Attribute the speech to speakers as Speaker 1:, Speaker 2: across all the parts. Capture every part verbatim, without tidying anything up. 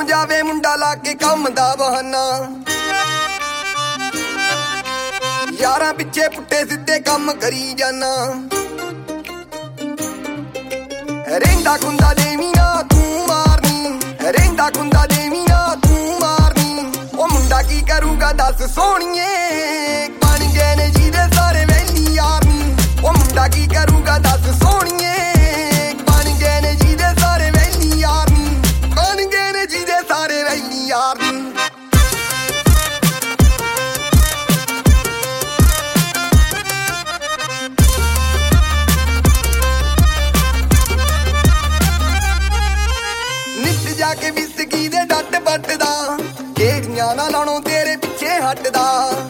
Speaker 1: ਘਰੋਂ ਜਾਵੇ ਮੁੰਡਾ ਲਾ ਕੇ ਕੰਮ ਦਾ ਬਹਾਨਾ। ਯਾਰਾਂ ਪਿੱਛੇ ਪੁੱਟੇ ਸਿੱਧੇ ਕੰਮ ਕਰੀ ਜਾਨਾ। ਰਹਿੰਦਾ ਖੁੰਦਾ ਦੇਵੀਂ ਨਾ ਤੂੰ ਮਾਰਨੀ, ਰਹਿੰਦਾ ਖੁੰਦਾ ਦੇਵੀਂ ਨਾ ਤੂੰ ਮਾਰਨੀ। ਉਹ ਮੁੰਡਾ ਕੀ ਕਰੂਗਾ ਦੱਸ ਸੋਹਣੀਏ, ਬਣ ਗਏ ਨੇ ਜਿਹਦੇ ਸਾਰੇ ਵੈਲੀ ਯਾਰ ਨੀ। ਉਹ ਮੁੰਡਾ ਕੀ ਕਰੂਗਾ ਦੱਸ ਸੋਹਣੀਏ, ਬਣ ਗਏ ਨੇ ਜਿਹਦੇ ਸਾਰੇ ਵੈਲੀ ਯਾਰ ਨੀ। ਬਣ ਗਏ ਨੇ ਜਿਹਦੇ ਸਾਰੇ ਵੈਲੀ ਯਾਰ ਨੀ। ਜਾ ਕੇ ਵਿਸਕੀ ਦੇ ਡੱਟ ਵੱਟਦਾ, ਕਿਹੜੀਆਂ ਨਾ ਲਾਉਣੋਂ ਤੇਰੇ ਪਿੱਛੇ ਹਟਦਾ।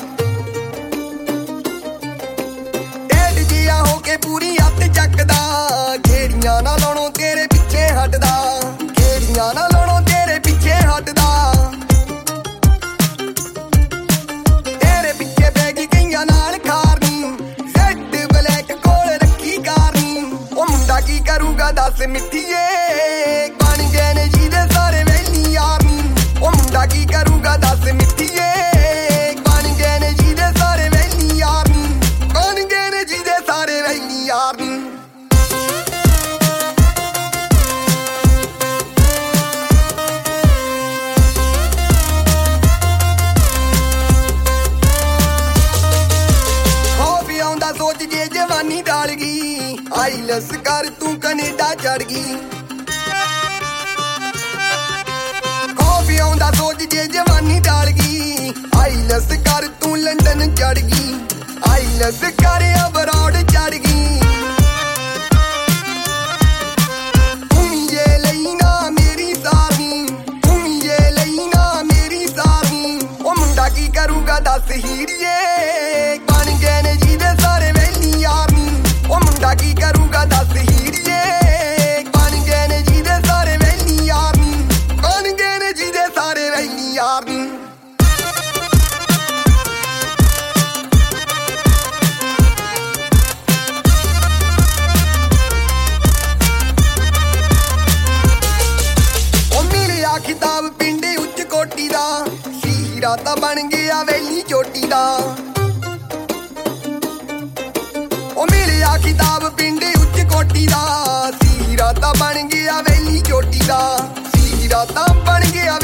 Speaker 1: ਢੇਡ ਜਿਹਾ ਹੋ ਕੇ ਪੂਰੀ ਹੱਥ ਚੱਕਦਾ, ਕਿਹੜੀਆਂ ਨਾ ਲਾਉਣੋਂ ਤੇਰੇ ਪਿੱਛੇ ਹਟਦਾ। ਕਿਹੜੀਆਂ ਨਾ ਲਾਉਣੋਂ ਤੇਰੇ ਪਿੱਛੇ ਹਟਦਾ। ਤੇਰੇ ਪਿੱਛੇ ਪੈ ਗਈ ਕਈਆਂ ਨਾਲ ਖਾਰਨੀ, ਸੈੱਟ ਬਲੈਕ ਕੋਲ ਰੱਖੀ ਕਾਰਨੀ। ਉਹ ਮੁੰਡਾ ਕੀ ਕਰੂਗਾ ਦੱਸ ਮਿੱਠੀਏ, ਬਣ ਗਏ ਨੇ ਜਿਹਦੇ ਸਾਰੇ ਵੈਲੀ ਯਾਰ ਨੀ। ਉਹ ਮੁੰਡਾ ਕੀ ਕਰੂਗਾ ਦੱਸ ਮਿੱਠੀਏ, ਬਣ ਗਏ ਨੇ ਜਿਹਦੇ ਸਾਰੇ ਵੈਲੀ ਯਾਰ ਨੀ। ਬਣ ਗਏ ਨੇ ਜਿਹਦੇ ਸਾਰੇ ਵੈਲੀ ਯਾਰ ਨੀ। ਖੌਫ ਆਉਂਦਾ ਸੋਚ ਜੇ ਜਵਾਨੀ ਡਾਲ ਗਈ, ਆਈਲੈਸ ਕਰ ਤੂੰ ਕੈਨੇਡਾ ਚੜ ਗਈ। ਆਉਂਦਾ ਸੋਚ ਜੇ ਜਵਾਨੀ ਡਾਲ ਗਈ, ਆਈਲੈਸ ਕਰ ਤੂੰ ਲੰਡਨ ਚੜ ਗਈ। ਆਈਲੈਸ ਕਰ ਅਬਰੋਡ ਚੜ ਗਈ। ਤੂੰ ਇਹ ਲਈ ਨਾ ਮੇਰੀ ਸਾਰਨੀ, ਤੂੰ ਇਹ ਲਈ ਨਾ ਮੇਰੀ ਸਾਰਨੀ। ਉਹ ਮੁੰਡਾ ਕੀ ਕਰੂਗਾ ਦੱਸ ਹੀਰੀਏ, ਬਣ ਗਏ ਨੇ ਜਿਹਦੇ ਸਾਰੇ ਵੈਲੀ ਯਾਰ ਨੀ। ਉਹ ਮੁੰਡਾ ਕੀ ਕਰੂਗਾ ਦੱਸ ਹੀਰੀਏ, ਬਣ ਗਏ ਨੇ ਜਿਹਦੇ ਸਾਰੇ ਵੈਲੀ ਯਾਰ ਨੀ। ਬਣ ਗਏ ਨੇ ਜਿਹਦੇ ਸਾਰੇ ਵੈਲੀ ਯਾਰ ਨੀ। ਉਹ ਮਿਲਿਆ ਖਿਤਾਬ ਪਿੰਡ ਉੱਚ ਕੋਟੀ ਦਾ, ਹੀਰਾ ਤਾਂ ਬਣ ਗਿਆ ਵੈਲੀ ਚੋਟੀ ਦਾ। ਉਹ ਮਿਲਿਆ ਖਿਤਾਬ ਪਿੰਡ ਉੱਚ ਕੋਟੀ ਦਾ, ਹੀਰਾ ਤਾਂ ਬਣ ਗਿਆ ਵੈਲੀ ਚੋਟੀ ਦਾ। ਹੀਰਾ ਤਾਂ ਬਣ ਗਿਆ